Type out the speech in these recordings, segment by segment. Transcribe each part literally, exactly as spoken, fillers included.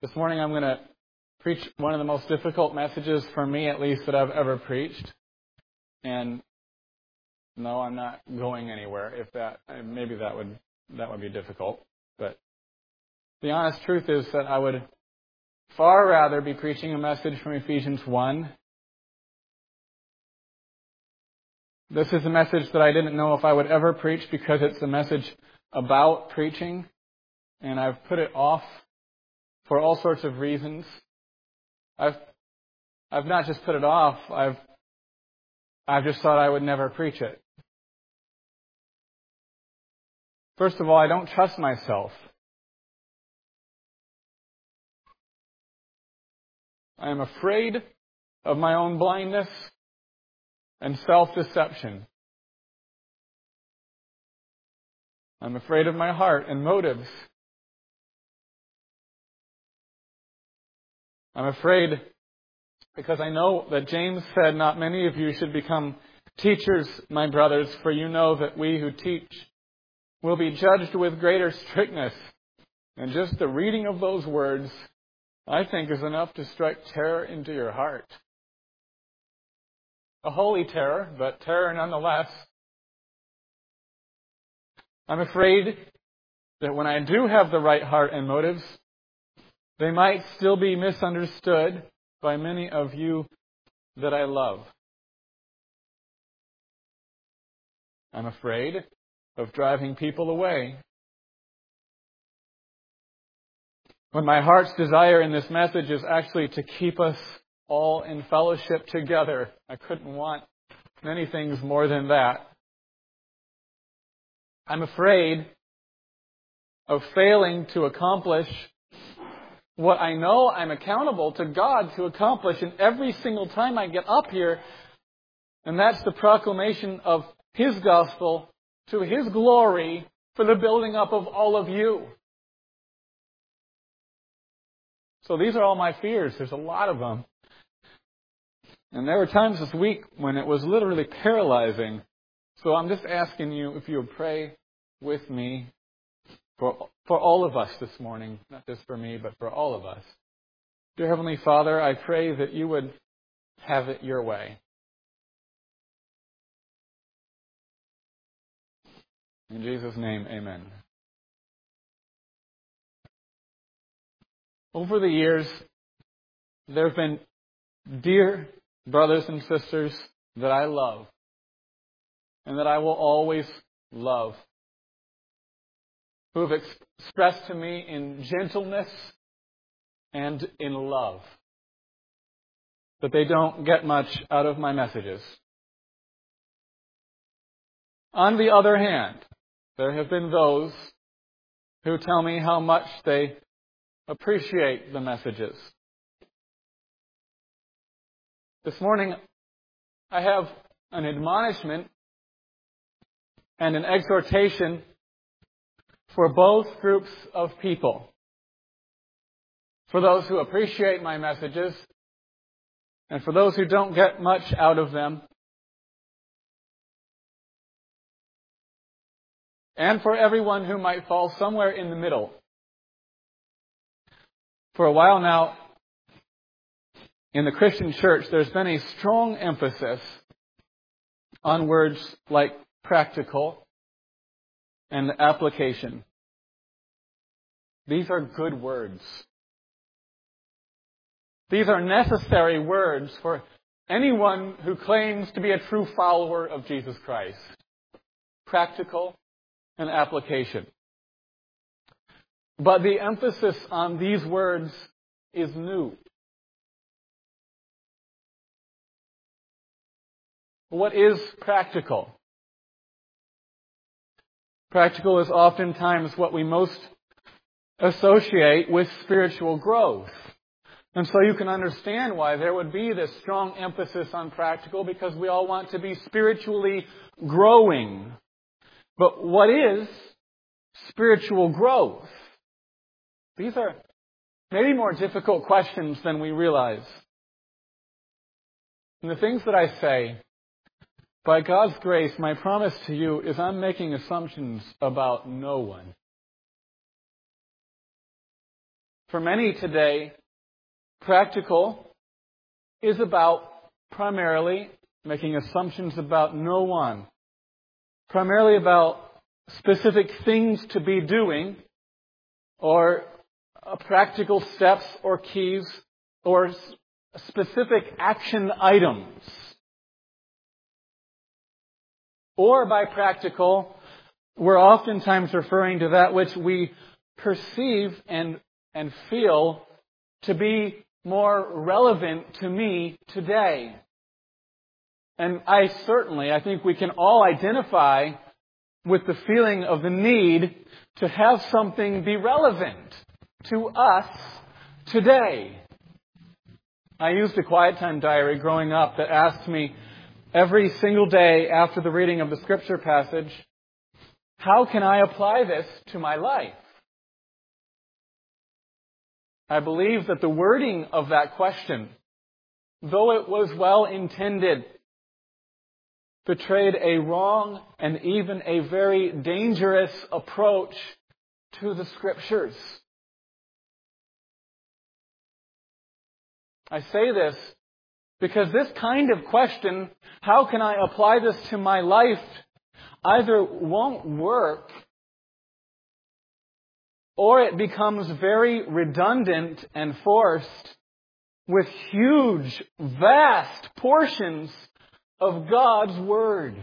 This morning I'm going to preach one of the most difficult messages, for me at least, that I've ever preached. And no, I'm not going anywhere. If that, maybe that would that would be difficult. But the honest truth is that I would far rather be preaching a message from Ephesians one. This is a message that I didn't know if I would ever preach because it's a message about preaching, and I've put it off for all sorts of reasons. I've I've not just put it off, I've I've just thought I would never preach it. First of all, I don't trust myself. I am afraid of my own blindness and self-deception. I'm afraid of my heart and motives. I'm afraid because I know that James said, "Not many of you should become teachers, my brothers, for you know that we who teach will be judged with greater strictness." And just the reading of those words, I think, is enough to strike terror into your heart. A holy terror, but terror nonetheless. I'm afraid that when I do have the right heart and motives, they might still be misunderstood by many of you that I love. I'm afraid of driving people away. When my heart's desire in this message is actually to keep us all in fellowship together, I couldn't want many things more than that. I'm afraid of failing to accomplish what I know I'm accountable to God to accomplish in every single time I get up here, and that's the proclamation of His gospel to His glory for the building up of all of you. So these are all my fears. There's a lot of them. And there were times this week when it was literally paralyzing. So I'm just asking you if you would pray with me for, for all of us this morning. Not just for me, but for all of us. Dear Heavenly Father, I pray that you would have it your way. In Jesus' name, amen. Over the years, there have been dear brothers and sisters that I love and that I will always love, who have ex- expressed to me in gentleness and in love that they don't get much out of my messages. On the other hand, there have been those who tell me how much they appreciate the messages. This morning, I have an admonishment and an exhortation for both groups of people. For those who appreciate my messages, and for those who don't get much out of them, and for everyone who might fall somewhere in the middle. For a while now, in the Christian church, there's been a strong emphasis on words like practical and application. These are good words. These are necessary words for anyone who claims to be a true follower of Jesus Christ. Practical and application. But the emphasis on these words is new. What is practical? Practical is oftentimes what we most associate with spiritual growth. And so you can understand why there would be this strong emphasis on practical, because we all want to be spiritually growing. But what is spiritual growth? These are maybe more difficult questions than we realize. And the things that I say, by God's grace, my promise to you is I'm making assumptions about no one. For many today, practical is about primarily making assumptions about no one, primarily about specific things to be doing, or uh, practical steps or keys, or s- specific action items. Or by practical, we're oftentimes referring to that which we perceive and, and feel to be more relevant to me today. And I certainly, I think we can all identify with the feeling of the need to have something be relevant to us today. I used a quiet time diary growing up that asked me every single day after the reading of the scripture passage, how can I apply this to my life? I believe that the wording of that question, though it was well intended, betrayed a wrong and even a very dangerous approach to the Scriptures. I say this because this kind of question, how can I apply this to my life, either won't work or it becomes very redundant and forced with huge, vast portions of God's Word.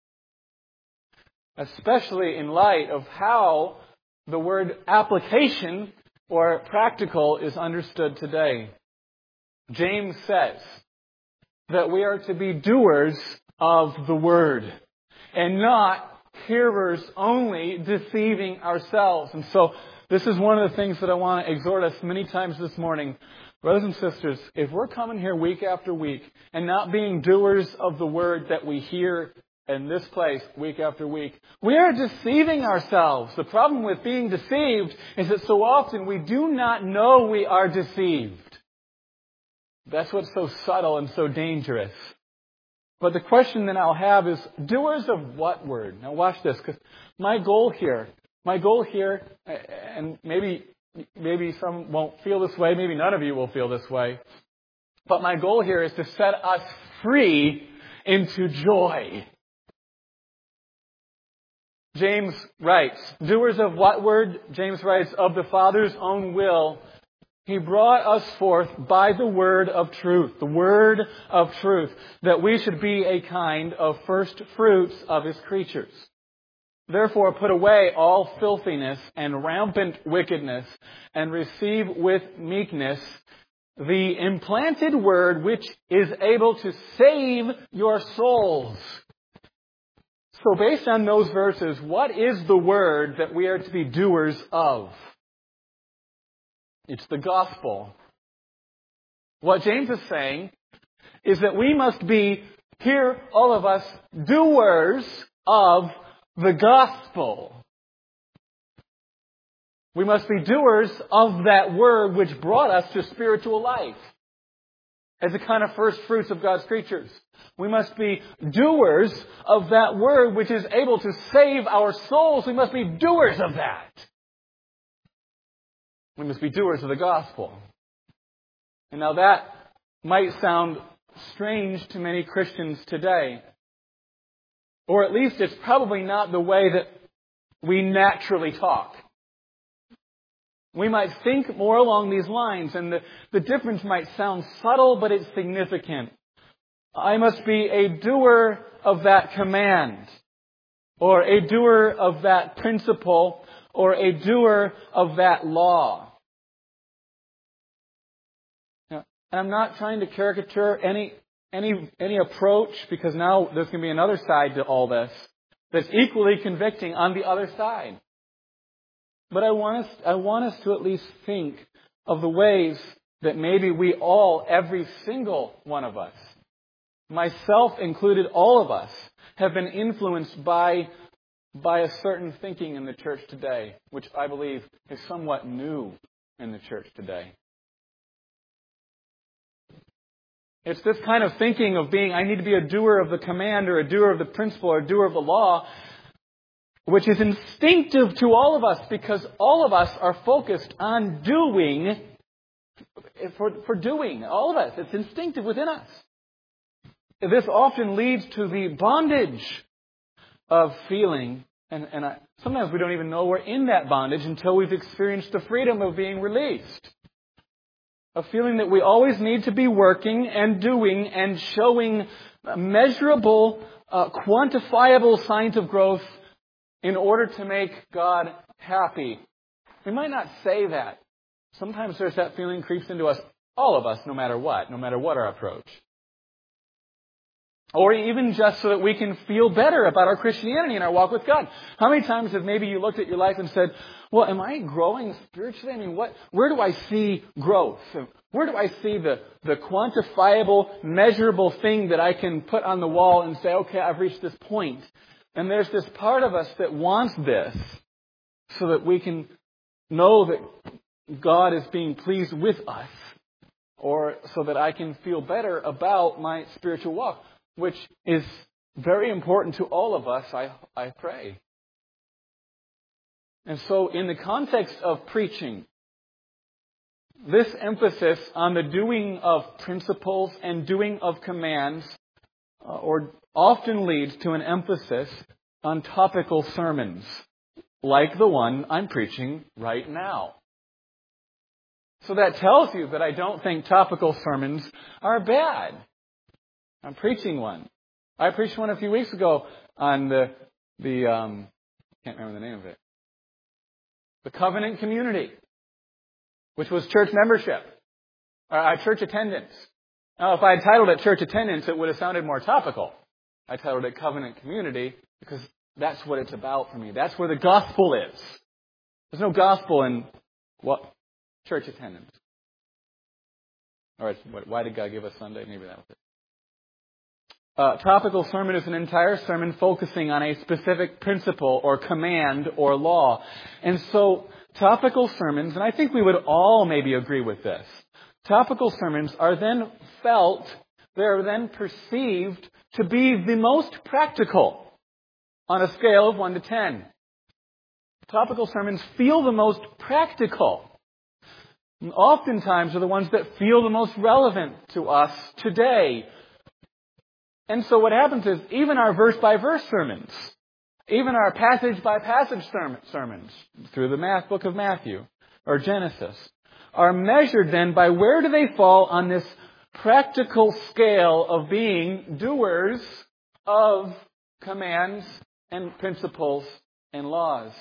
Especially in light of how the word application or practical is understood today. James says that we are to be doers of the Word and not hearers only, deceiving ourselves. And so this is one of the things that I want to exhort us many times this morning. Brothers and sisters, if we're coming here week after week and not being doers of the Word that we hear in this place week after week, we are deceiving ourselves. The problem with being deceived is that so often we do not know we are deceived. That's what's so subtle and so dangerous. But the question that I'll have is, doers of what Word? Now watch this, because my goal here, my goal here, and maybe maybe some won't feel this way, maybe none of you will feel this way, but my goal here is to set us free into joy. James writes, doers of what Word? James writes, of the Father's own will. He brought us forth by the word of truth, the word of truth, that we should be a kind of first fruits of His creatures. Therefore put away all filthiness and rampant wickedness, and receive with meekness the implanted word which is able to save your souls. So based on those verses, what is the word that we are to be doers of? It's the gospel. What James is saying is that we must be, here, all of us, doers of the gospel. We must be doers of that word which brought us to spiritual life as a kind of first fruits of God's creatures. We must be doers of that word which is able to save our souls. We must be doers of that. We must be doers of the gospel. And now that might sound strange to many Christians today. Or at least it's probably not the way that we naturally talk. We might think more along these lines, and the, the difference might sound subtle, but it's significant. I must be a doer of that command, or a doer of that principle, or a doer of that law. Now, I'm not trying to caricature any any any approach, because now there's going to be another side to all this that's equally convicting on the other side. But I want us I want us to at least think of the ways that maybe we all, every single one of us, myself included, all of us, have been influenced by by a certain thinking in the church today, which I believe is somewhat new in the church today. It's this kind of thinking of being, I need to be a doer of the command or a doer of the principle or a doer of the law, which is instinctive to all of us because all of us are focused on doing, for, for doing, all of us. It's instinctive within us. This often leads to the bondage of feeling, and, and I, sometimes we don't even know we're in that bondage until we've experienced the freedom of being released. A feeling that we always need to be working and doing and showing measurable, uh, quantifiable signs of growth in order to make God happy. We might not say that. Sometimes there's that feeling creeps into us, all of us, no matter what, no matter what our approach. Or even just so that we can feel better about our Christianity and our walk with God. How many times have maybe you looked at your life and said, well, am I growing spiritually? I mean, what? Where do I see growth? Where do I see the, the quantifiable, measurable thing that I can put on the wall and say, okay, I've reached this point. And there's this part of us that wants this so that we can know that God is being pleased with us, or so that I can feel better about my spiritual walk, which is very important to all of us, I, I pray. And so in the context of preaching, this emphasis on the doing of principles and doing of commands uh, or often leads to an emphasis on topical sermons, like the one I'm preaching right now. So that tells you that I don't think topical sermons are bad. I'm preaching one. I preached one a few weeks ago on the, the um, can't remember the name of it, the covenant community, which was church membership, uh, church attendance. Now, if I had titled it church attendance, it would have sounded more topical. I titled it covenant community because that's what it's about for me. That's where the gospel is. There's no gospel in what? Church attendance. All right, why did God give us Sunday? Maybe that was it. Uh, topical sermon is an entire sermon focusing on a specific principle or command or law. And so topical sermons, and I think we would all maybe agree with this, topical sermons are then felt, they're then perceived to be the most practical on a scale of one to ten. Topical sermons feel the most practical. And oftentimes are the ones that feel the most relevant to us today. And so what happens is, even our verse-by-verse sermons, even our passage-by-passage sermons through the math book of Matthew or Genesis, are measured then by where do they fall on this practical scale of being doers of commands and principles and laws.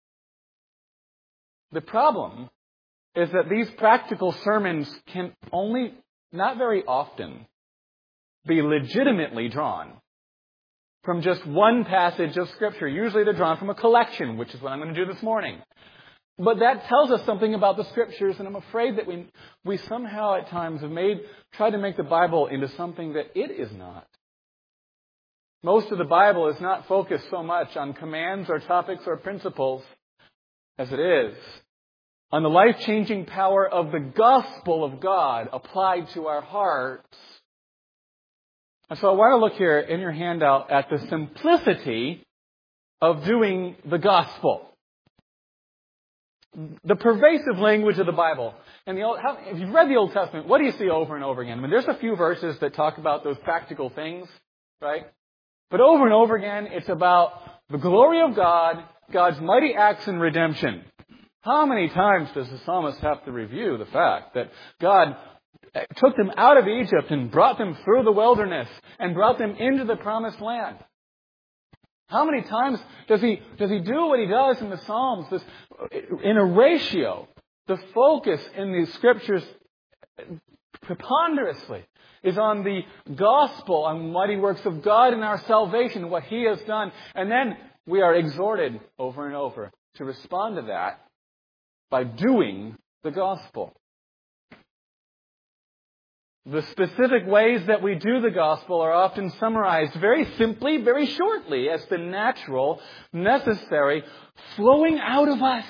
The problem is that these practical sermons can only, not very often, be legitimately drawn from just one passage of Scripture. Usually they're drawn from a collection, which is what I'm going to do this morning. But that tells us something about the Scriptures, and I'm afraid that we we somehow at times have made tried to make the Bible into something that it is not. Most of the Bible is not focused so much on commands or topics or principles as it is on the life-changing power of the gospel of God applied to our hearts. And so I want to look here in your handout at the simplicity of doing the gospel. The pervasive language of the Bible. And the Old, how, if you've read the Old Testament, what do you see over and over again? I mean, there's a few verses that talk about those practical things, right? But over and over again, it's about the glory of God, God's mighty acts in redemption. How many times does the psalmist have to review the fact that God took them out of Egypt and brought them through the wilderness and brought them into the promised land? How many times does he does he do what he does in the Psalms? This, in a ratio, the focus in the Scriptures preponderously is on the gospel, on the mighty works of God in our salvation, what He has done. And then we are exhorted over and over to respond to that by doing the gospel. The specific ways that we do the gospel are often summarized very simply, very shortly, as the natural, necessary, flowing out of us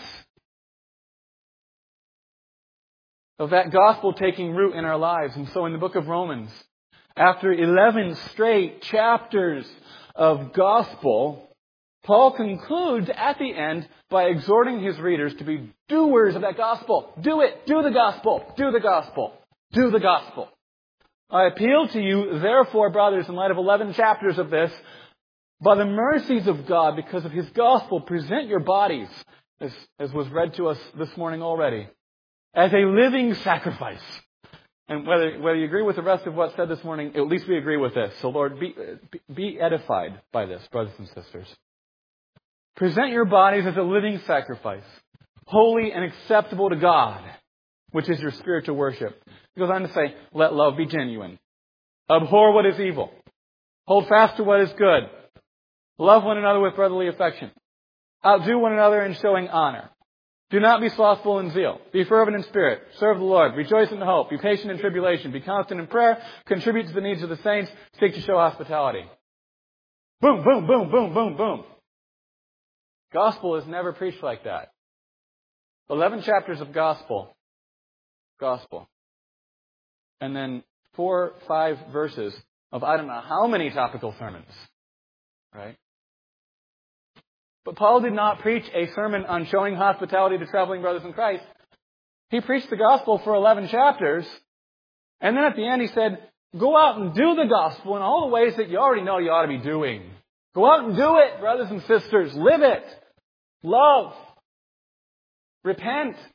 of that gospel taking root in our lives. And so in the book of Romans, after eleven straight chapters of gospel, Paul concludes at the end by exhorting his readers to be doers of that gospel. Do it. Do the gospel. Do the gospel. Do the gospel. I appeal to you, therefore, brothers, in light of eleven chapters of this, by the mercies of God, because of His gospel, present your bodies, as, as was read to us this morning already, as a living sacrifice. And whether, whether you agree with the rest of what's said this morning, at least we agree with this. So Lord, be, be edified by this, brothers and sisters. Present your bodies as a living sacrifice, holy and acceptable to God, which is your spiritual worship. He goes on to say, let love be genuine. Abhor what is evil. Hold fast to what is good. Love one another with brotherly affection. Outdo one another in showing honor. Do not be slothful in zeal. Be fervent in spirit. Serve the Lord. Rejoice in hope. Be patient in tribulation. Be constant in prayer. Contribute to the needs of the saints. Seek to show hospitality. Boom, boom, boom, boom, boom, boom. Gospel is never preached like that. Eleven chapters of gospel. Gospel. And then four, five verses of I don't know how many topical sermons. Right? But Paul did not preach a sermon on showing hospitality to traveling brothers in Christ. He preached the gospel for eleven chapters. And then at the end he said, go out and do the gospel in all the ways that you already know you ought to be doing. Go out and do it, brothers and sisters. Live it. Love. Repent.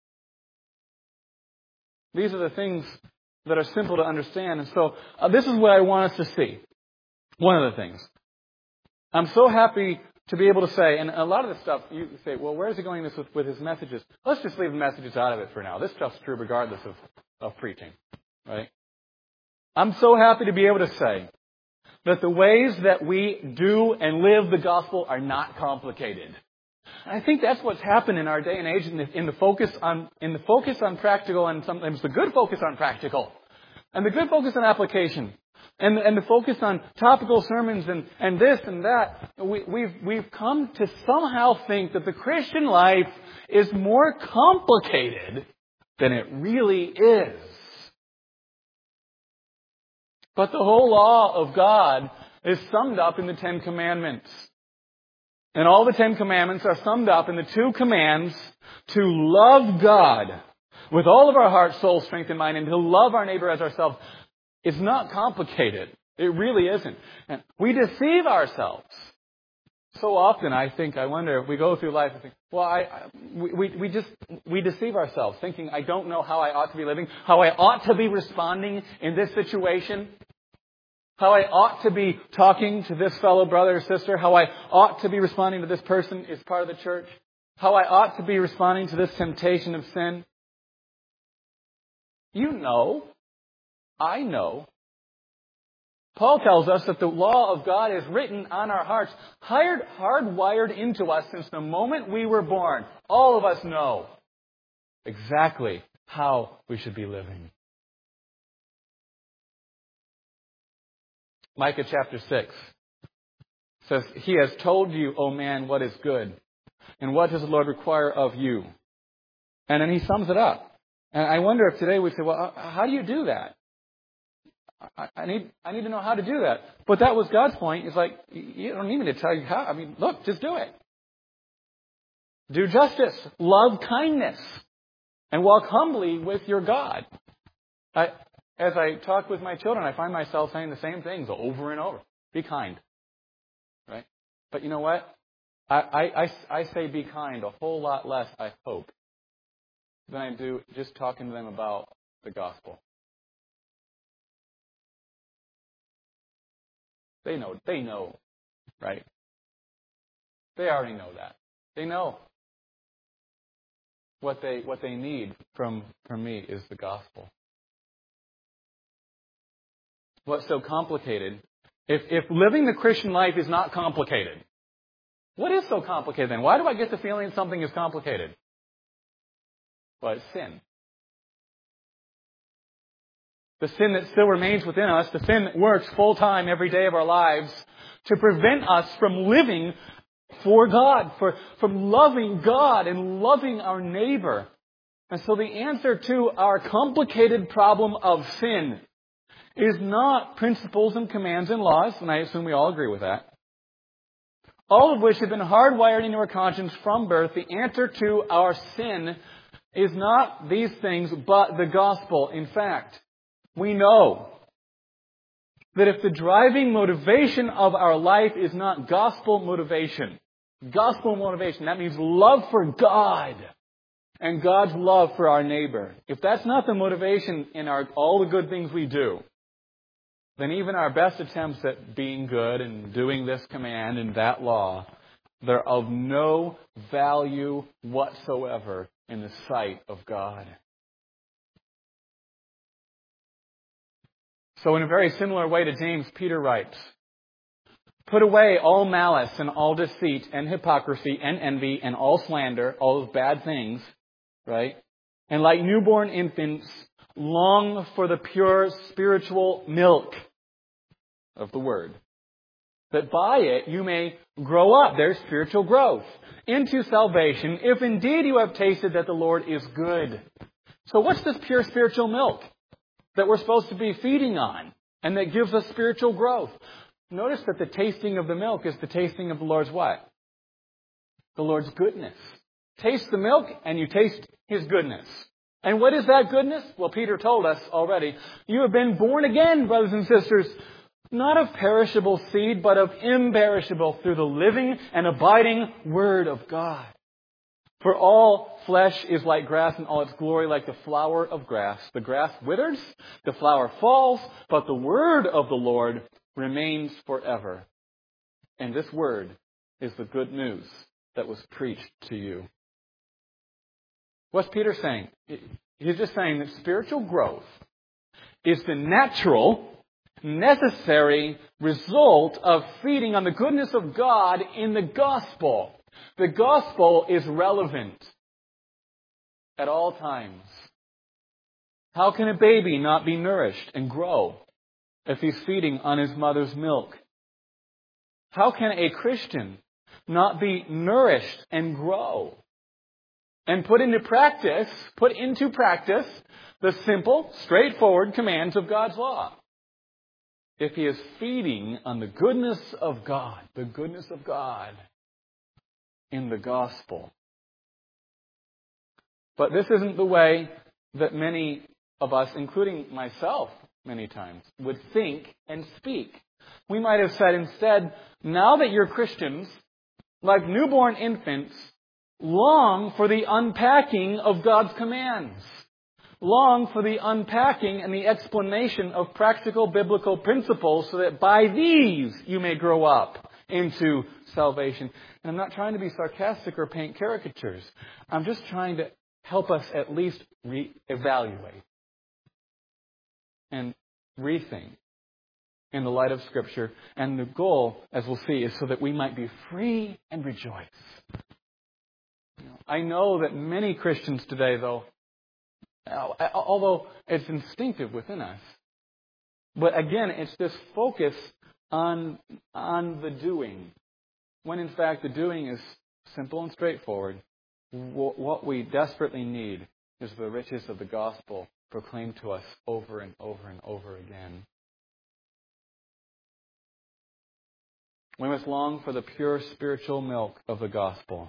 These are the things that are simple to understand. And so uh, this is what I want us to see. One of the things. I'm so happy to be able to say, and a lot of this stuff, you say, well, where is he going this with, with his messages? Let's just leave the messages out of it for now. This stuff's true regardless of, of preaching. Right? I'm so happy to be able to say that the ways that we do and live the gospel are not complicated. And I think that's what's happened in our day and age in the, in the focus on in the focus on practical and sometimes the good focus on practical and the good focus on application and and the focus on topical sermons and, and this and that. We, we've we've come to somehow think that the Christian life is more complicated than it really is. But the whole law of God is summed up in the Ten Commandments. And all the Ten Commandments are summed up in the two commands to love God with all of our heart, soul, strength, and mind, and to love our neighbor as ourselves. It's not complicated. It really isn't. And we deceive ourselves. So often, I think, I wonder, we go through life and think, well, I, I we, we, we just, we deceive ourselves, thinking, I don't know how I ought to be living, how I ought to be responding in this situation. How I ought to be talking to this fellow brother or sister. How I ought to be responding to this person as part of the church. How I ought to be responding to this temptation of sin. You know. I know. Paul tells us that the law of God is written on our hearts, hard, hardwired into us since the moment we were born. All of us know exactly how we should be living. Micah chapter six says, He has told you, O man, what is good. And what does the Lord require of you? And then he sums it up. And I wonder if today we say, well, how do you do that? I, I need I need to know how to do that. But that was God's point. It's like, you don't need me to tell you how. I mean, look, just do it. Do justice. Love kindness. And walk humbly with your God. I... As I talk with my children, I find myself saying the same things over and over. Be kind. Right? But you know what? I, I, I, I say be kind a whole lot less, I hope, than I do just talking to them about the gospel. They know. They know. Right? They already know that. They know. What they, what they need from, from me is the gospel. What's so complicated? If, if living the Christian life is not complicated, what is so complicated then? Why do I get the feeling something is complicated? Well, it's sin. The sin that still remains within us, the sin that works full time every day of our lives to prevent us from living for God, for, from loving God and loving our neighbor. And so the answer to our complicated problem of sin is not principles and commands and laws, and I assume we all agree with that, all of which have been hardwired into our conscience from birth, the answer to our sin is not these things, but the gospel. In fact, we know that if the driving motivation of our life is not gospel motivation, gospel motivation, that means love for God and God's love for our neighbor. If that's not the motivation in our all the good things we do, then even our best attempts at being good and doing this command and that law, they're of no value whatsoever in the sight of God. So in a very similar way to James, Peter writes, "Put away all malice and all deceit and hypocrisy and envy and all slander," all those bad things, right? "And like newborn infants, long for the pure spiritual milk of the Word, that by it you may grow up," there's spiritual growth, "into salvation, if indeed you have tasted that the Lord is good." So what's this pure spiritual milk that we're supposed to be feeding on and that gives us spiritual growth? Notice that the tasting of the milk is the tasting of the Lord's what? The Lord's goodness. Taste the milk and you taste His goodness. And what is that goodness? Well, Peter told us already. You have been born again, brothers and sisters, not of perishable seed, but of imperishable, through the living and abiding Word of God. "For all flesh is like grass, and all its glory like the flower of grass. The grass withers, the flower falls, but the word of the Lord remains forever." And this word is the good news that was preached to you. What's Peter saying? He's just saying that spiritual growth is the natural, necessary result of feeding on the goodness of God in the gospel. The gospel is relevant at all times. How can a baby not be nourished and grow if he's feeding on his mother's milk? How can a Christian not be nourished and grow and put into practice, put into practice the simple, straightforward commands of God's law if he is feeding on the goodness of God, the goodness of God in the gospel? But this isn't the way that many of us, including myself many times, would think and speak. We might have said instead, now that you're Christians, like newborn infants, long for the unpacking of God's commands. Long for the unpacking and the explanation of practical biblical principles so that by these you may grow up into salvation. And I'm not trying to be sarcastic or paint caricatures. I'm just trying to help us at least re-evaluate and rethink in the light of Scripture. And the goal, as we'll see, is so that we might be free and rejoice. I know that many Christians today, though, although it's instinctive within us, but again, it's this focus on, on the doing, when in fact the doing is simple and straightforward. What we desperately need is the riches of the gospel proclaimed to us over and over and over again. We must long for the pure spiritual milk of the gospel,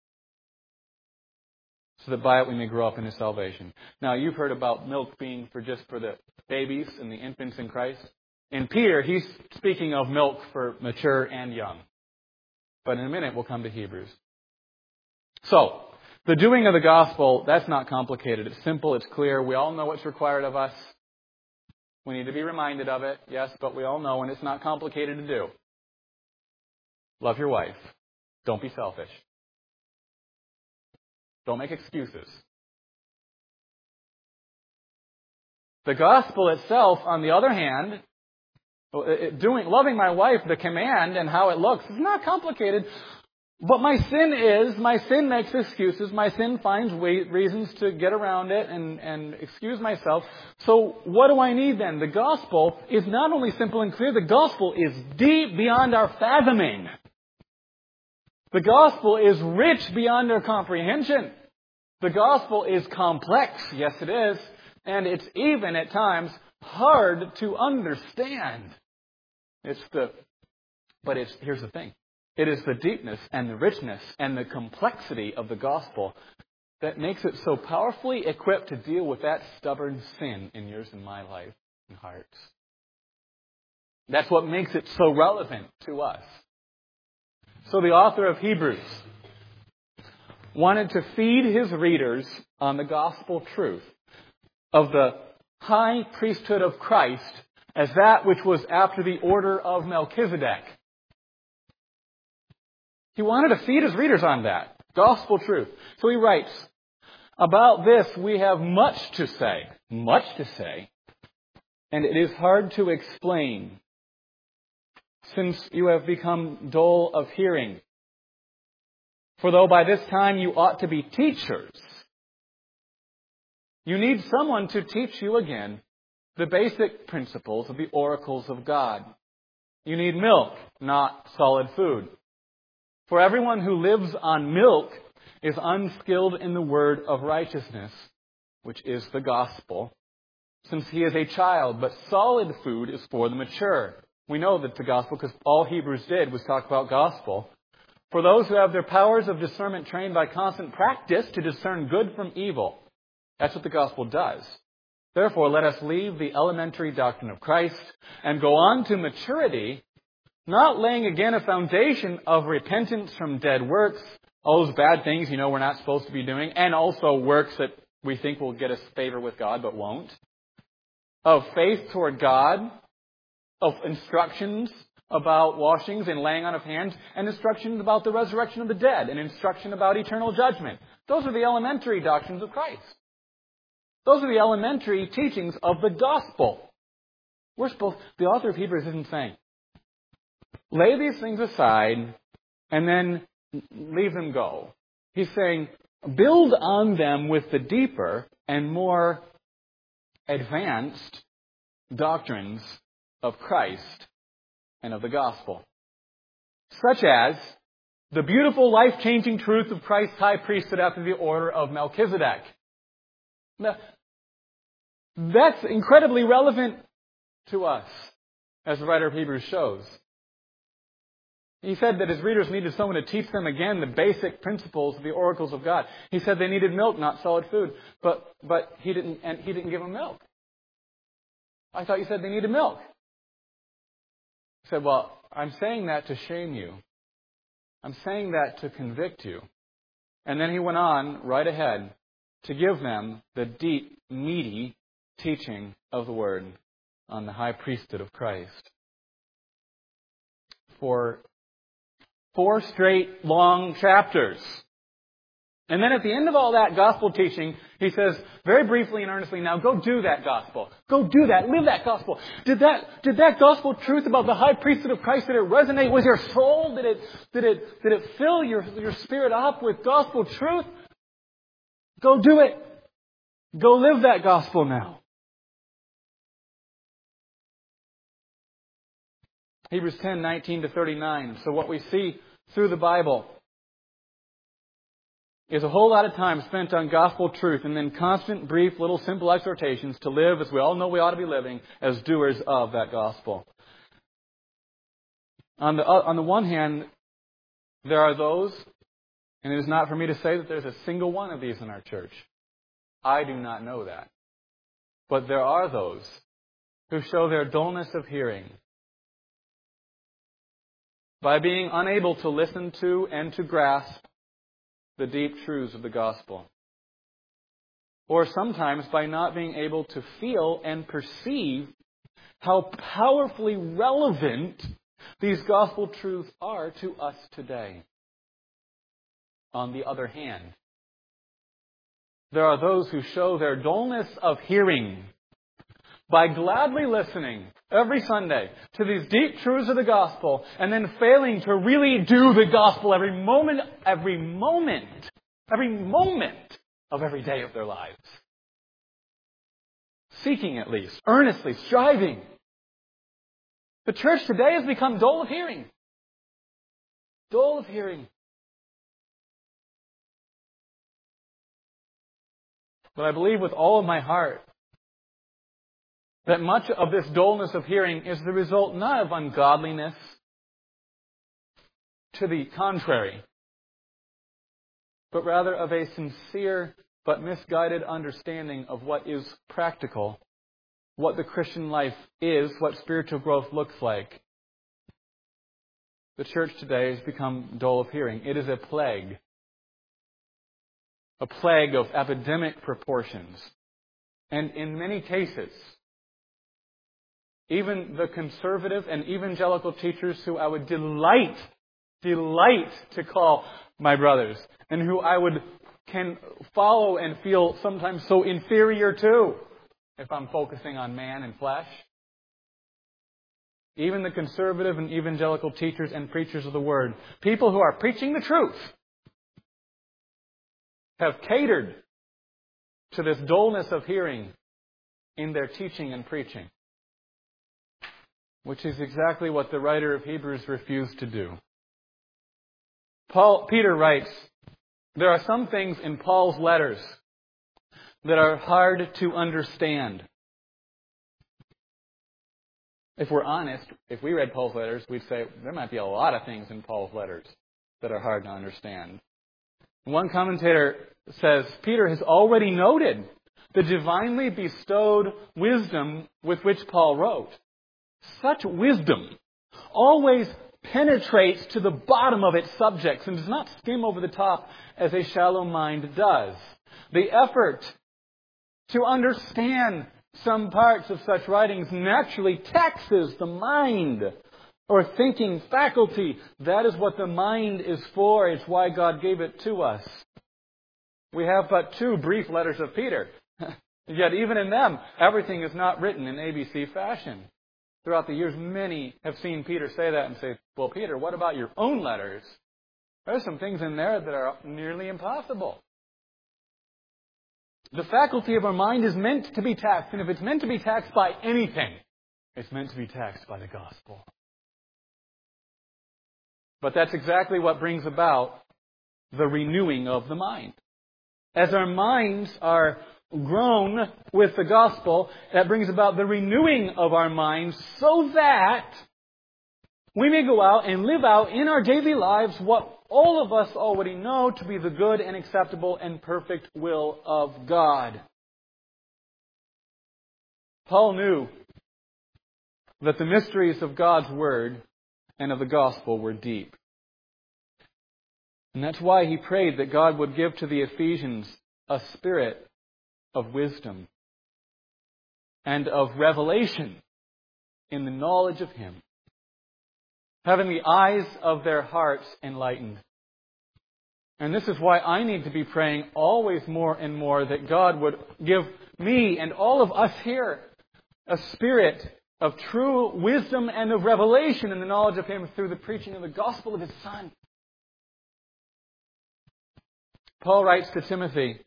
so that by it we may grow up into salvation. Now, you've heard about milk being for just for the babies and the infants in Christ. In Peter, he's speaking of milk for mature and young. But in a minute, we'll come to Hebrews. So, the doing of the gospel, that's not complicated. It's simple, it's clear. We all know what's required of us. We need to be reminded of it, yes, but we all know, and it's not complicated to do. Love your wife. Don't be selfish. Don't make excuses. The gospel itself, on the other hand, doing loving my wife, the command and how it looks, is not complicated. But my sin is, my sin makes excuses. My sin finds way, reasons to get around it and, and excuse myself. So what do I need then? The gospel is not only simple and clear, the gospel is deep beyond our fathoming. The gospel is rich beyond our comprehension. The gospel is complex, yes it is, and it's even at times hard to understand. It's the, but it's, here's the thing. It is the deepness and the richness and the complexity of the gospel that makes it so powerfully equipped to deal with that stubborn sin in yours and my life and hearts. That's what makes it so relevant to us. So the author of Hebrews wanted to feed his readers on the gospel truth of the high priesthood of Christ as that which was after the order of Melchizedek. He wanted to feed his readers on that gospel truth. So he writes, about this we have much to say, much to say, and it is hard to explain, since you have become dull of hearing. For though by this time you ought to be teachers, you need someone to teach you again the basic principles of the oracles of God. You need milk, not solid food. For everyone who lives on milk is unskilled in the word of righteousness, which is the gospel, since he is a child, but solid food is for the mature. We know that the gospel, because all Hebrews did was talk about gospel. For those who have their powers of discernment trained by constant practice to discern good from evil. That's what the gospel does. Therefore, let us leave the elementary doctrine of Christ and go on to maturity, not laying again a foundation of repentance from dead works, all those bad things, you know, we're not supposed to be doing, and also works that we think will get us favor with God but won't. Of faith toward God, of instructions about washings and laying on of hands, and instructions about the resurrection of the dead, and instruction about eternal judgment. Those are the elementary doctrines of Christ. Those are the elementary teachings of the gospel. We're supposed, the author of Hebrews isn't saying, lay these things aside and then leave them go. He's saying, build on them with the deeper and more advanced doctrines of Christ and of the gospel. Such as the beautiful life-changing truth of Christ's high priesthood after the order of Melchizedek. Now, that's incredibly relevant to us, as the writer of Hebrews shows. He said that his readers needed someone to teach them again the basic principles of the oracles of God. He said they needed milk, not solid food. But but he didn't and he didn't give them milk. I thought you said they needed milk. He said, well, I'm saying that to shame you. I'm saying that to convict you. And then he went on right ahead to give them the deep, meaty teaching of the Word on the high priesthood of Christ. For four straight long chapters. And then at the end of all that gospel teaching, he says very briefly and earnestly, now go do that gospel. Go do that. Live that gospel. Did that, did that gospel truth about the high priesthood of Christ, did it resonate with your soul? Did it, did it, did it fill your, your spirit up with gospel truth? Go do it. Go live that gospel now. Hebrews ten, nineteen to thirty-nine. So what we see through the Bible is a whole lot of time spent on gospel truth and then constant, brief, little simple exhortations to live as we all know we ought to be living as doers of that gospel. On the, on the one hand, there are those, and it is not for me to say that there's a single one of these in our church. I do not know that. But there are those who show their dullness of hearing by being unable to listen to and to grasp the deep truths of the gospel. Or sometimes by not being able to feel and perceive how powerfully relevant these gospel truths are to us today. On the other hand, there are those who show their dullness of hearing by gladly listening every Sunday to these deep truths of the gospel and then failing to really do the gospel every moment, every moment, every moment of every day of their lives. Seeking at least, earnestly, striving. The church today has become dull of hearing. Dull of hearing. But I believe with all of my heart that much of this dullness of hearing is the result not of ungodliness, to the contrary, but rather of a sincere but misguided understanding of what is practical, what the Christian life is, what spiritual growth looks like. The church today has become dull of hearing. It is a plague. A plague of epidemic proportions. And in many cases, even the conservative and evangelical teachers who I would delight, delight to call my brothers, and who I would can follow and feel sometimes so inferior to, if I'm focusing on man and flesh. Even the conservative and evangelical teachers and preachers of the Word, people who are preaching the truth, have catered to this dullness of hearing in their teaching and preaching, which is exactly what the writer of Hebrews refused to do. Paul, Peter writes, there are some things in Paul's letters that are hard to understand. If we're honest, if we read Paul's letters, we'd say there might be a lot of things in Paul's letters that are hard to understand. One commentator says, Peter has already noted the divinely bestowed wisdom with which Paul wrote. Such wisdom always penetrates to the bottom of its subjects and does not skim over the top as a shallow mind does. The effort to understand some parts of such writings naturally taxes the mind or thinking faculty. That is what the mind is for. It's why God gave it to us. We have but two brief letters of Peter. Yet even in them, everything is not written in A B C fashion. Throughout the years, many have seen Peter say that and say, well, Peter, what about your own letters? There are some things in there that are nearly impossible. The faculty of our mind is meant to be taxed, and if it's meant to be taxed by anything, it's meant to be taxed by the gospel. But that's exactly what brings about the renewing of the mind. As our minds are grown with the gospel, that brings about the renewing of our minds so that we may go out and live out in our daily lives what all of us already know to be the good and acceptable and perfect will of God. Paul knew that the mysteries of God's Word and of the gospel were deep. And that's why he prayed that God would give to the Ephesians a spirit of wisdom and of revelation in the knowledge of Him, having the eyes of their hearts enlightened. And this is why I need to be praying always more and more that God would give me and all of us here a spirit of true wisdom and of revelation in the knowledge of Him through the preaching of the gospel of His Son. Paul writes to Timothy,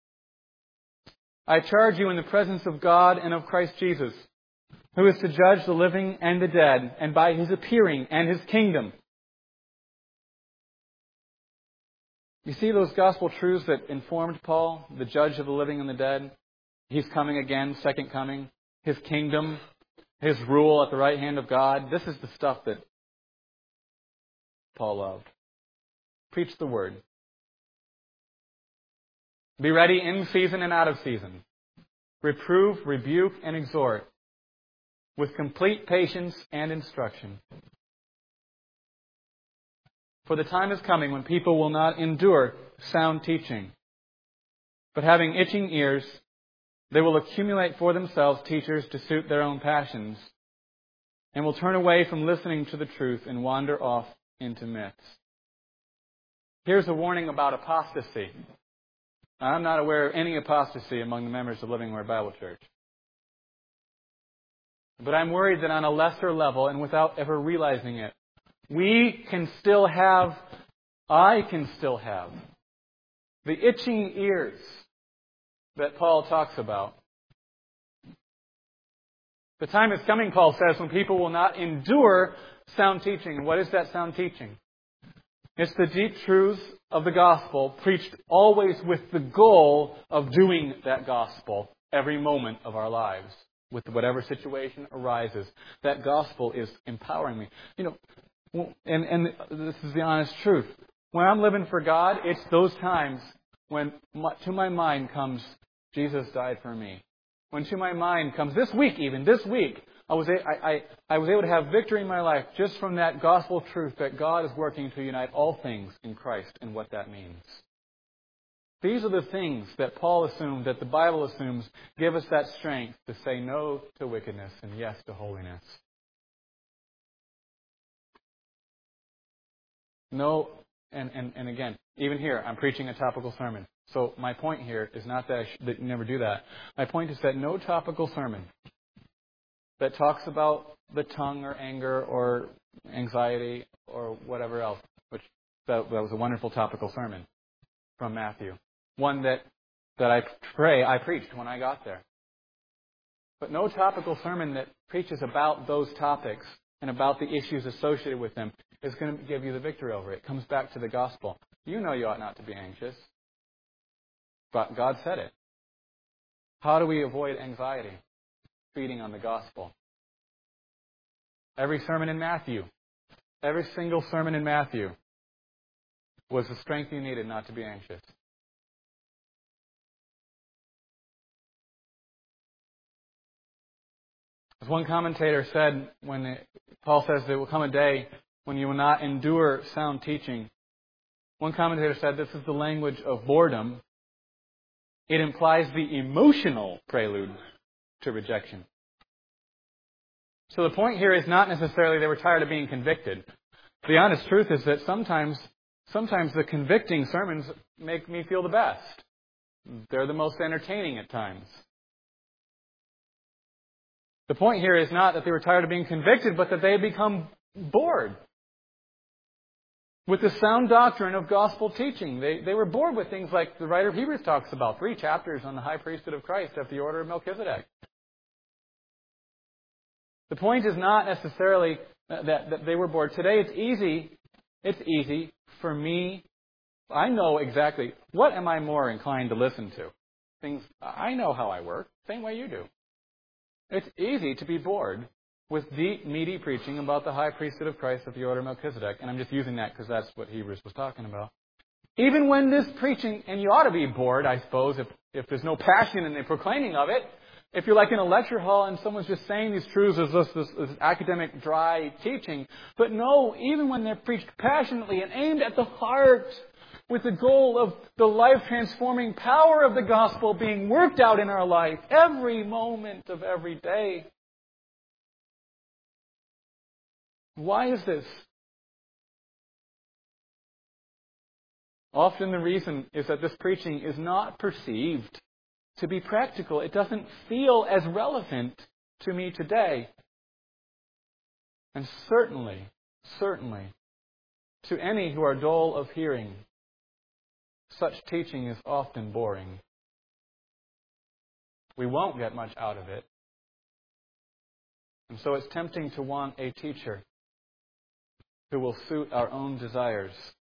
I charge you in the presence of God and of Christ Jesus, who is to judge the living and the dead, and by His appearing and His kingdom. You see those gospel truths that informed Paul, the judge of the living and the dead? He's coming again, second coming. His kingdom, His rule at the right hand of God. This is the stuff that Paul loved. Preach the word. Be ready in season and out of season. Reprove, rebuke, and exhort with complete patience and instruction. For the time is coming when people will not endure sound teaching, but having itching ears, they will accumulate for themselves teachers to suit their own passions, and will turn away from listening to the truth and wander off into myths. Here's a warning about apostasy. I'm not aware of any apostasy among the members of Living Word Bible Church. But I'm worried that on a lesser level, and without ever realizing it, we can still have, I can still have, the itching ears that Paul talks about. The time is coming, Paul says, when people will not endure sound teaching. And what is that sound teaching? It's the deep truths of the gospel preached always with the goal of doing that gospel every moment of our lives with whatever situation arises. That gospel is empowering me. You know, and, and this is the honest truth. When I'm living for God, it's those times when my, to my mind comes, Jesus died for me. When to my mind comes, this week even, this week, I was, a, I, I, I was able to have victory in my life just from that gospel truth that God is working to unite all things in Christ and what that means. These are the things that Paul assumed, that the Bible assumes, give us that strength to say no to wickedness and yes to holiness. No, and, and, and again, even here, I'm preaching a topical sermon. So my point here is not that I sh- that you never do that. My point is that no topical sermon that talks about the tongue or anger or anxiety or whatever else, which that, that was a wonderful topical sermon from Matthew. One that, that I pray I preached when I got there. But no topical sermon that preaches about those topics and about the issues associated with them is going to give you the victory over it. It comes back to the gospel. You know you ought not to be anxious. But God said it. How do we avoid anxiety? Feeding on the gospel. Every sermon in Matthew, every single sermon in Matthew was the strength you needed not to be anxious. As one commentator said, when it, Paul says there will come a day when you will not endure sound teaching, one commentator said this is the language of boredom. It implies the emotional prelude to rejection. So the point here is not necessarily they were tired of being convicted. The honest truth is that sometimes, sometimes the convicting sermons make me feel the best. They're the most entertaining at times. The point here is not that they were tired of being convicted, but that they had become bored with the sound doctrine of gospel teaching. They, they were bored with things like the writer of Hebrews talks about, three chapters on the high priesthood of Christ after the order of Melchizedek. The point is not necessarily that, that they were bored. Today it's easy, it's easy for me. I know exactly what am I more inclined to listen to. Things I know how I work, same way you do. It's easy to be bored with deep, meaty preaching about the high priesthood of Christ at the order of Melchizedek. And I'm just using that because that's what Hebrews was talking about. Even when this preaching, and you ought to be bored, I suppose, if, if there's no passion in the proclaiming of it. If you're like in a lecture hall and someone's just saying these truths as this, this, this academic, dry teaching. But no, even when they're preached passionately and aimed at the heart with the goal of the life-transforming power of the gospel being worked out in our life every moment of every day. Why is this? Often the reason is that this preaching is not perceived to be practical. It doesn't feel as relevant to me today. And certainly, certainly, to any who are dull of hearing, such teaching is often boring. We won't get much out of it. And so it's tempting to want a teacher who will suit our own desires.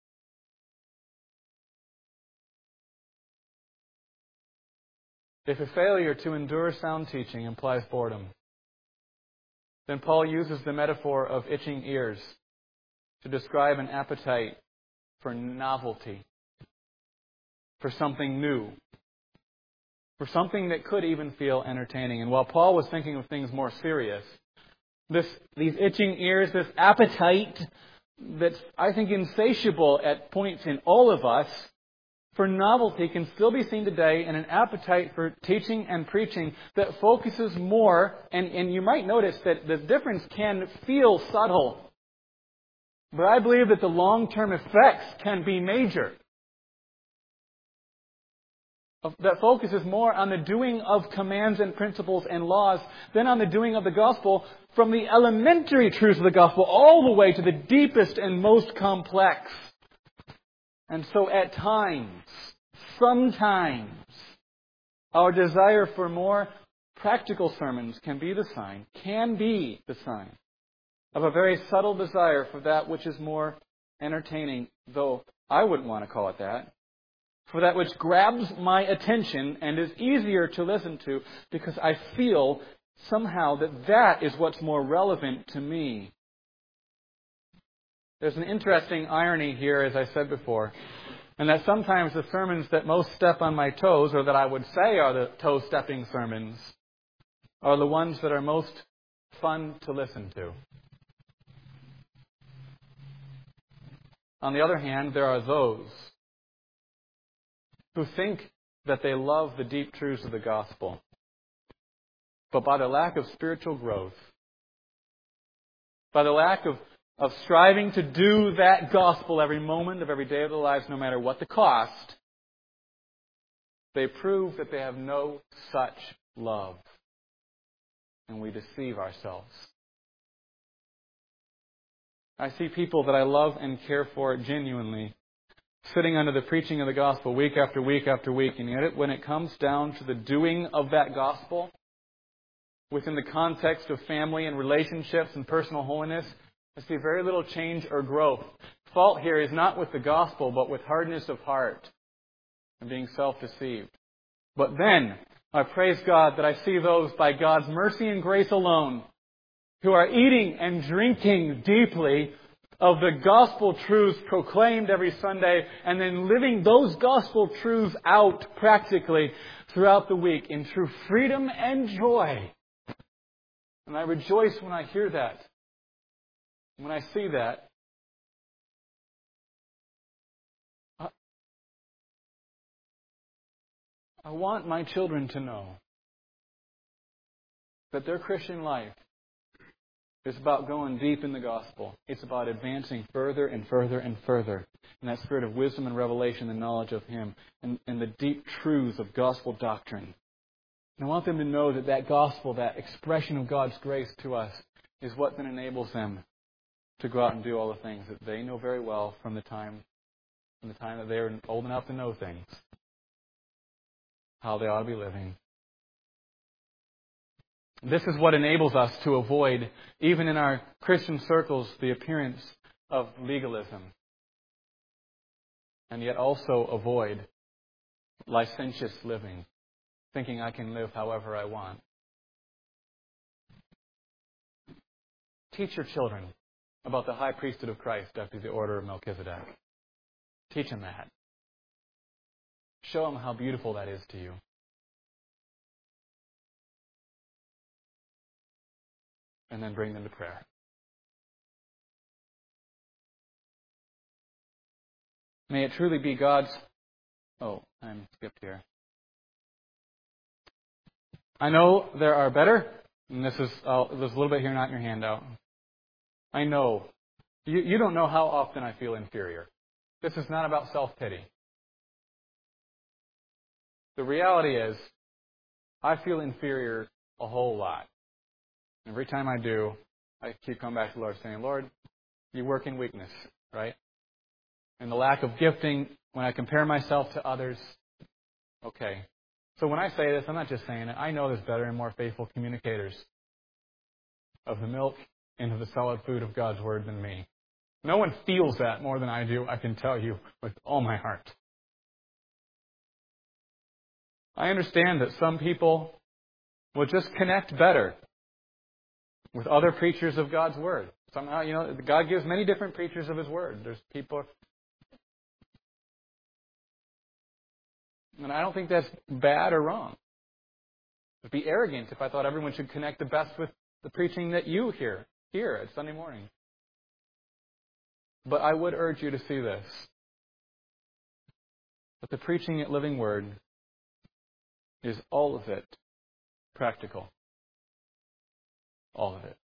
If a failure to endure sound teaching implies boredom, then Paul uses the metaphor of itching ears to describe an appetite for novelty, for something new, for something that could even feel entertaining. And while Paul was thinking of things more serious, this, these itching ears, this appetite that's, I think, insatiable at points in all of us, for novelty can still be seen today in an appetite for teaching and preaching that focuses more, and, and you might notice that the difference can feel subtle, but I believe that the long-term effects can be major. That focuses more on the doing of commands and principles and laws than on the doing of the gospel, from the elementary truths of the gospel all the way to the deepest and most complex. And so at times, sometimes, our desire for more practical sermons can be the sign, can be the sign of a very subtle desire for that which is more entertaining, though I wouldn't want to call it that. For that which grabs my attention and is easier to listen to because I feel somehow that that is what's more relevant to me. There's an interesting irony here, as I said before, and that sometimes the sermons that most step on my toes, or that I would say are the toe-stepping sermons, are the ones that are most fun to listen to. On the other hand, there are those who think that they love the deep truths of the gospel, but by the lack of spiritual growth, by the lack of, of striving to do that gospel every moment of every day of their lives, no matter what the cost, they prove that they have no such love. And we deceive ourselves. I see people that I love and care for genuinely sitting under the preaching of the gospel week after week after week, and yet when it comes down to the doing of that gospel within the context of family and relationships and personal holiness, I see very little change or growth. Fault here is not with the gospel, but with hardness of heart and being self-deceived. But then, I praise God that I see those by God's mercy and grace alone who are eating and drinking deeply of the gospel truths proclaimed every Sunday and then living those gospel truths out practically throughout the week in true freedom and joy. And I rejoice when I hear that, when I see that. I want my children to know that their Christian life is about going deep in the gospel. It's about advancing further and further and further in that spirit of wisdom and revelation and knowledge of Him and, and the deep truths of gospel doctrine. And I want them to know that that gospel, that expression of God's grace to us, is what then enables them to go out and do all the things that they know very well from the time, from the time that they're old enough to know things. How they ought to be living. This is what enables us to avoid, even in our Christian circles, the appearance of legalism. And yet also avoid licentious living, thinking I can live however I want. Teach your children about the high priesthood of Christ after the order of Melchizedek. Teach them that. Show them how beautiful that is to you. And then bring them to prayer. May it truly be God's... Oh, I'm skipped here. I know there are better, and this is uh, there's a little bit here not in your handout. I know. You, you don't know how often I feel inferior. This is not about self-pity. The reality is, I feel inferior a whole lot. Every time I do, I keep coming back to the Lord saying, Lord, you work in weakness, right? And the lack of gifting, when I compare myself to others, okay. So when I say this, I'm not just saying it. I know there's better and more faithful communicators of the milk and of the solid food of God's Word than me. No one feels that more than I do, I can tell you with all my heart. I understand that some people will just connect better with other preachers of God's Word. Somehow, you know, God gives many different preachers of His Word. There's people... And I don't think that's bad or wrong. It would be arrogant if I thought everyone should connect the best with the preaching that you hear here at Sunday morning. But I would urge you to see this. That the preaching at Living Word is all of it practical. All of it.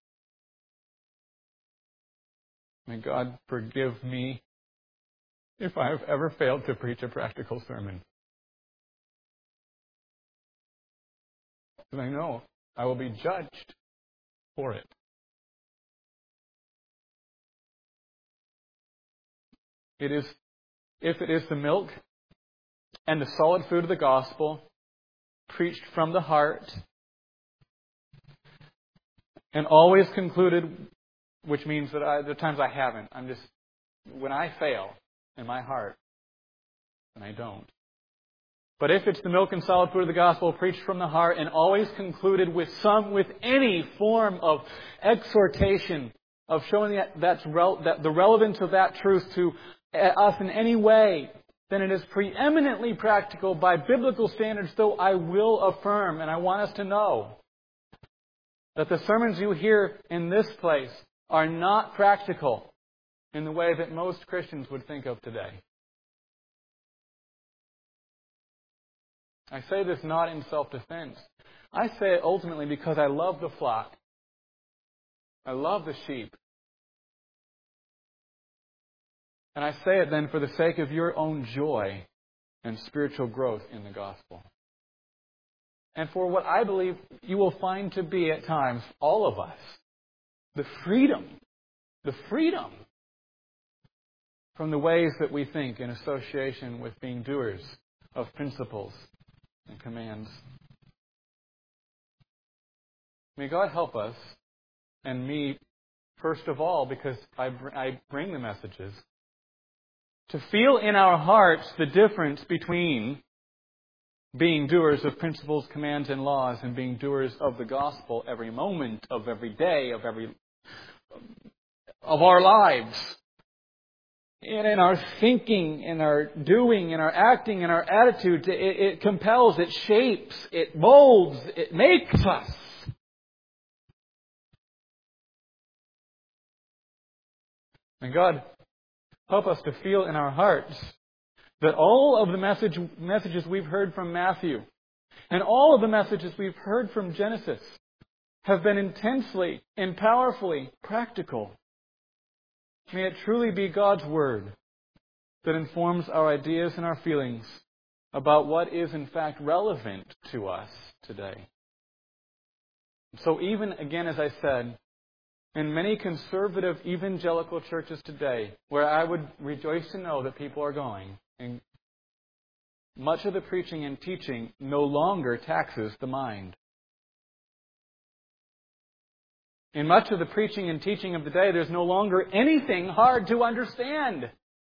May God forgive me if I have ever failed to preach a practical sermon. Because I know I will be judged for it. It is, if it is the milk and the solid food of the gospel, preached from the heart, and always concluded, which means that I, the times I haven't, I'm just, when I fail in my heart, then I don't. But if it's the milk and solid food of the gospel preached from the heart and always concluded with some, with any form of exhortation of showing that, that's rel- that the relevance of that truth to us in any way, then it is preeminently practical by biblical standards, though I will affirm, and I want us to know, that the sermons you hear in this place are not practical in the way that most Christians would think of today. I say this not in self-defense. I say it ultimately because I love the flock. I love the sheep. And I say it then for the sake of your own joy and spiritual growth in the gospel. And for what I believe you will find to be at times, all of us, the freedom, the freedom from the ways that we think in association with being doers of principles and commands. May God help us, and me first of all, because I, I bring the messages, to feel in our hearts the difference between being doers of principles, commands, and laws and being doers of the gospel every moment of every day of every of our lives. And in our thinking, in our doing, in our acting, in our attitude, it, it compels, it shapes, it molds, it makes us. And God, help us to feel in our hearts that all of the message, messages we've heard from Matthew and all of the messages we've heard from Genesis have been intensely and powerfully practical. May it truly be God's Word that informs our ideas and our feelings about what is in fact relevant to us today. So even, again, as I said, in many conservative evangelical churches today, where I would rejoice to know that people are going, and much of the preaching and teaching no longer taxes the mind. In much of the preaching and teaching of the day, there's no longer anything hard to understand.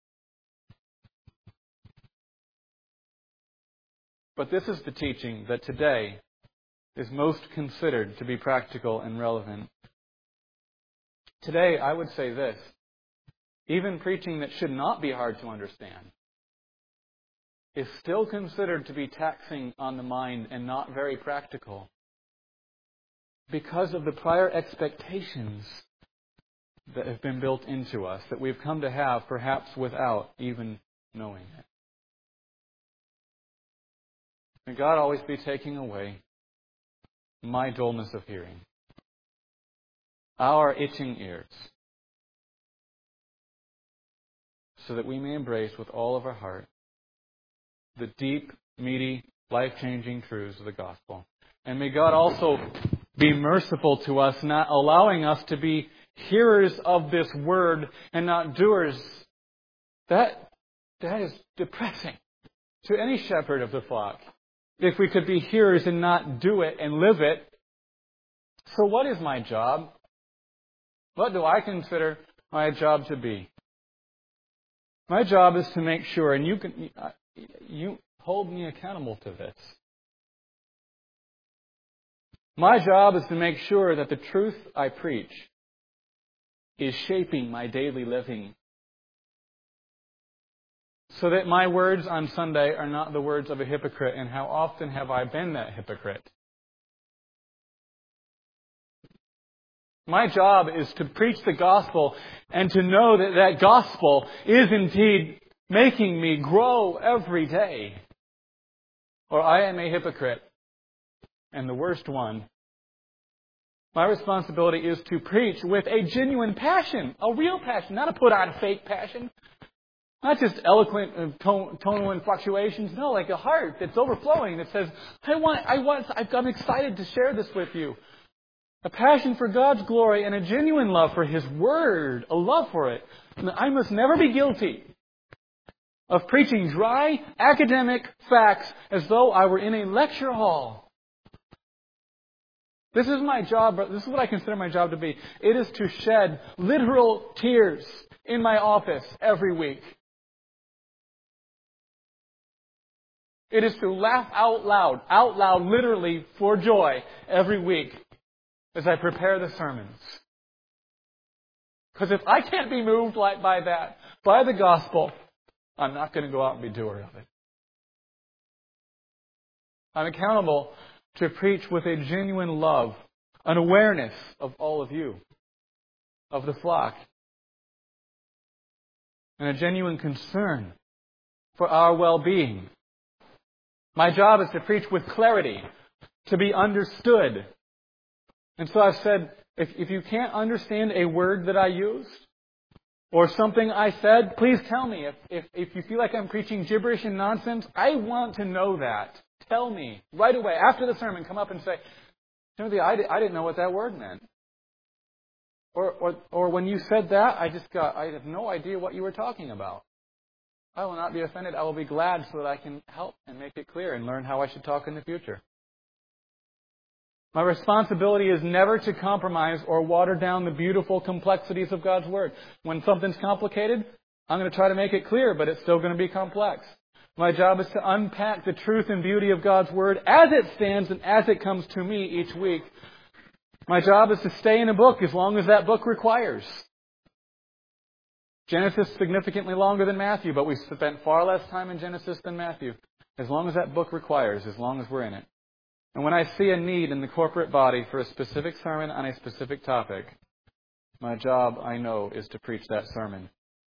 But this is the teaching that today is most considered to be practical and relevant. Today, I would say this. Even preaching that should not be hard to understand is still considered to be taxing on the mind and not very practical because of the prior expectations that have been built into us, that we've come to have perhaps without even knowing it. May God always be taking away my dullness of hearing, our itching ears, so that we may embrace with all of our heart the deep, meaty, life-changing truths of the gospel. And may God also be merciful to us, not allowing us to be hearers of this word and not doers. That, that is depressing to any shepherd of the flock. If we could be hearers and not do it and live it. So what is my job? What do I consider my job to be? My job is to make sure, and you can you hold me accountable to this. My job is to make sure that the truth I preach is shaping my daily living, so that my words on Sunday are not the words of a hypocrite. And how often have I been that hypocrite? My job is to preach the gospel and to know that that gospel is indeed making me grow every day. Or I am a hypocrite, and the worst one. My responsibility is to preach with a genuine passion, a real passion, not a put-on fake passion. Not just eloquent tone, tonal fluctuations. No, like a heart that's overflowing that says, I want, I want, I'm excited to share this with you. A passion for God's glory and a genuine love for His Word, a love for it. I must never be guilty of preaching dry, academic facts as though I were in a lecture hall. This is my job, this is what I consider my job to be. It is to shed literal tears in my office every week. It is to laugh out loud, out loud literally for joy every week as I prepare the sermons. Because if I can't be moved like by that, by the gospel, I'm not going to go out and be doer of it. I'm accountable to preach with a genuine love, an awareness of all of you, of the flock, and a genuine concern for our well-being. My job is to preach with clarity, to be understood. And so I've said, if, if you can't understand a word that I used, or something I said, please tell me. If, if, if you feel like I'm preaching gibberish and nonsense, I want to know that. Tell me right away. After the sermon, come up and say, Timothy, I, I didn't know what that word meant. Or, or, or when you said that, I just got, I have no idea what you were talking about. I will not be offended. I will be glad so that I can help and make it clear and learn how I should talk in the future. My responsibility is never to compromise or water down the beautiful complexities of God's Word. When something's complicated, I'm going to try to make it clear, but it's still going to be complex. My job is to unpack the truth and beauty of God's Word as it stands and as it comes to me each week. My job is to stay in a book as long as that book requires. Genesis is significantly longer than Matthew, but we spent far less time in Genesis than Matthew. As long as that book requires, as long as we're in it. And when I see a need in the corporate body for a specific sermon on a specific topic, my job, I know, is to preach that sermon.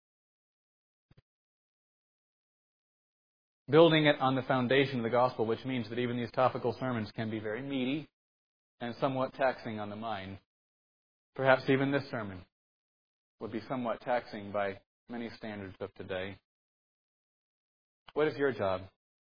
Building it on the foundation of the gospel, which means that even these topical sermons can be very meaty and somewhat taxing on the mind. Perhaps even this sermon would be somewhat taxing by many standards of today. What is your job?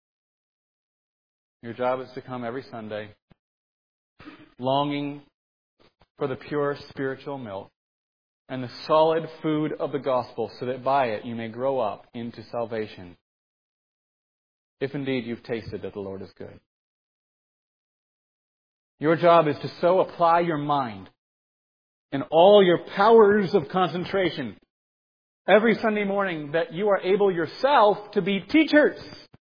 Your job is to come every Sunday longing for the pure spiritual milk and the solid food of the gospel so that by it you may grow up into salvation. If indeed you've tasted that the Lord is good. Your job is to so apply your mind and all your powers of concentration every Sunday morning that you are able yourself to be teachers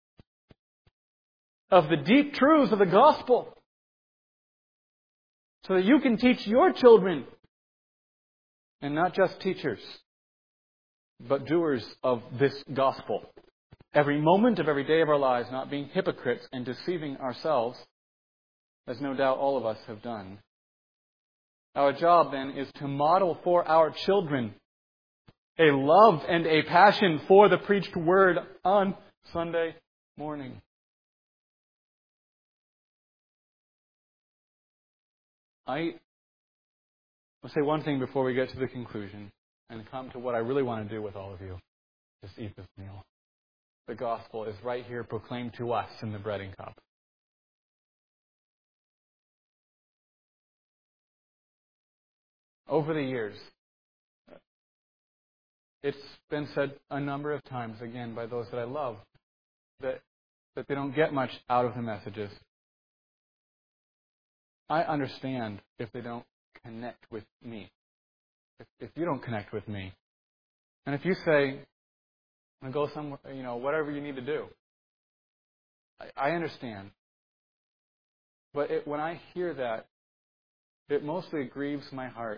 of the deep truths of the gospel so that you can teach your children, and not just teachers, but doers of this gospel. Every moment of every day of our lives, not being hypocrites and deceiving ourselves, as no doubt all of us have done. Our job then is to model for our children a love and a passion for the preached word on Sunday morning. I will say one thing before we get to the conclusion and come to what I really want to do with all of you. Just eat this meal. The gospel is right here proclaimed to us in the bread and cup. Over the years, it's been said a number of times, again, by those that I love, that, that they don't get much out of the messages. I understand if they don't connect with me. If, if you don't connect with me. And if you say, I'm going to go somewhere, you know, whatever you need to do. I, I understand. But it, when I hear that, it mostly grieves my heart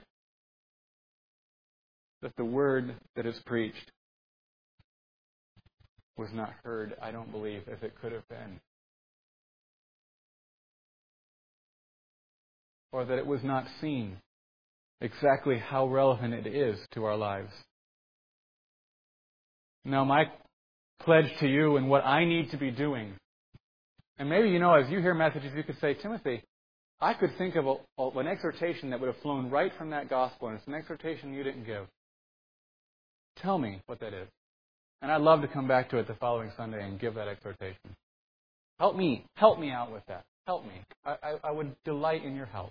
that the word that is preached was not heard, I don't believe, as it could have been. Or that it was not seen exactly how relevant it is to our lives. Now, my pledge to you and what I need to be doing, and maybe, you know, as you hear messages, you could say, Timothy, I could think of a, an exhortation that would have flown right from that gospel, and it's an exhortation you didn't give. Tell me what that is. And I'd love to come back to it the following Sunday and give that exhortation. Help me. Help me out with that. Help me. I, I, I would delight in your help.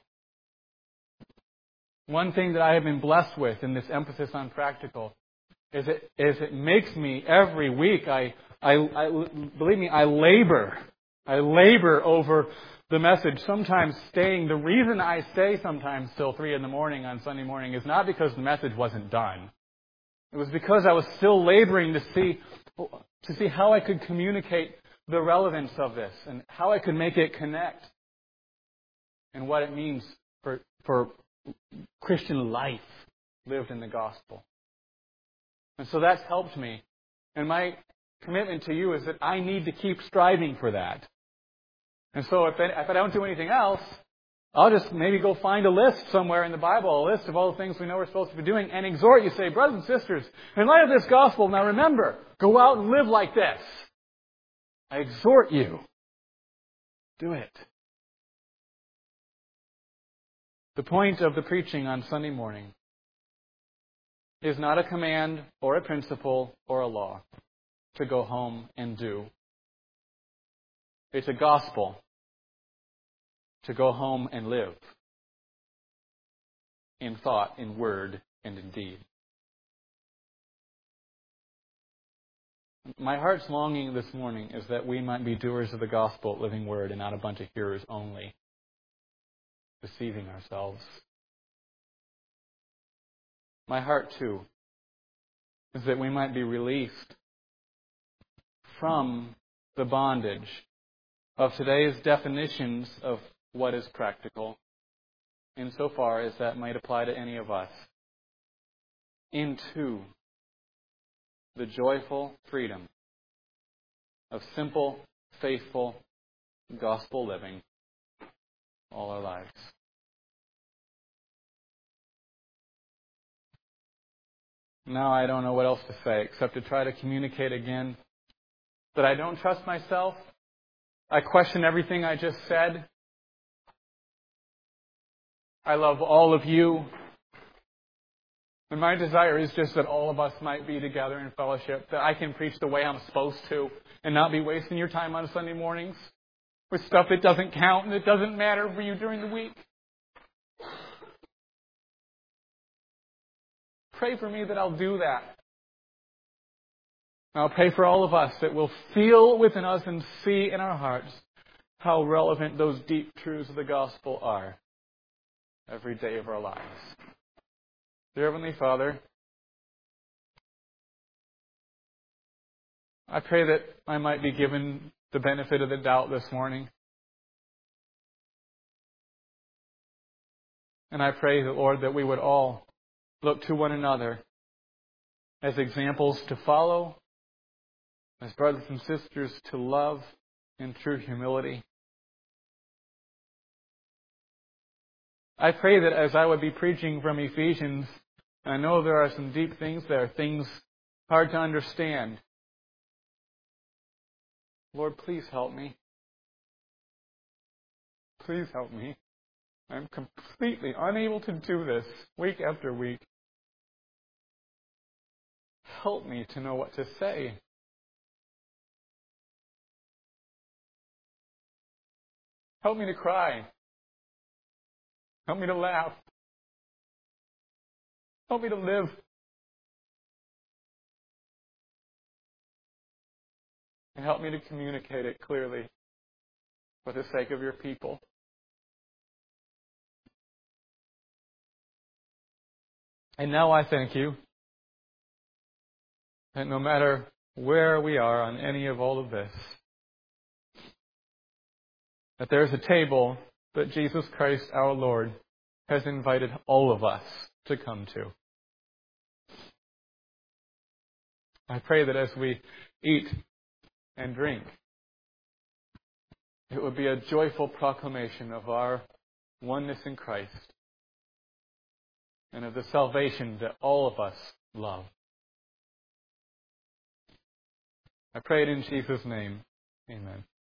One thing that I have been blessed with in this emphasis on practical is it, is it makes me every week, I, I, I, believe me, I labor. I labor over the message, sometimes staying. The reason I stay sometimes till three in the morning on Sunday morning is not because the message wasn't done. It was because I was still laboring to see, to see how I could communicate the relevance of this and how I could make it connect and what it means for, for Christian life lived in the gospel. And so that's helped me. And my commitment to you is that I need to keep striving for that. And so if I, if I don't do anything else, I'll just maybe go find a list somewhere in the Bible, a list of all the things we know we're supposed to be doing, and exhort you, say, brothers and sisters, in light of this gospel, now remember, go out and live like this. I exhort you. Do it. The point of the preaching on Sunday morning is not a command or a principle or a law to go home and do. It's a gospel to go home and live in thought, in word, and in deed. My heart's longing this morning is that we might be doers of the gospel, living word, and not a bunch of hearers only, deceiving ourselves. My heart, too, is that we might be released from the bondage of today's definitions of what is practical, insofar as that might apply to any of us, into the joyful freedom of simple, faithful, gospel living all our lives. Now I don't know what else to say except to try to communicate again that I don't trust myself. I question everything I just said. I love all of you. And my desire is just that all of us might be together in fellowship, that I can preach the way I'm supposed to and not be wasting your time on Sunday mornings with stuff that doesn't count and that doesn't matter for you during the week. Pray for me that I'll do that. I'll pray for all of us that we'll feel within us and see in our hearts how relevant those deep truths of the gospel are every day of our lives. Dear Heavenly Father, I pray that I might be given the benefit of the doubt this morning. And I pray, Lord, that we would all look to one another as examples to follow, as brothers and sisters to love in true humility. I pray that as I would be preaching from Ephesians, I know there are some deep things there, things hard to understand. Lord, please help me. Please help me. I'm completely unable to do this week after week. Help me to know what to say. Help me to cry. Help me to laugh. Help me to live. And help me to communicate it clearly for the sake of your people. And now I thank you that no matter where we are on any of all of this, that there's a table that Jesus Christ our Lord has invited all of us to come to. I pray that as we eat and drink, it would be a joyful proclamation of our oneness in Christ and of the salvation that all of us love. I pray it in Jesus' name. Amen.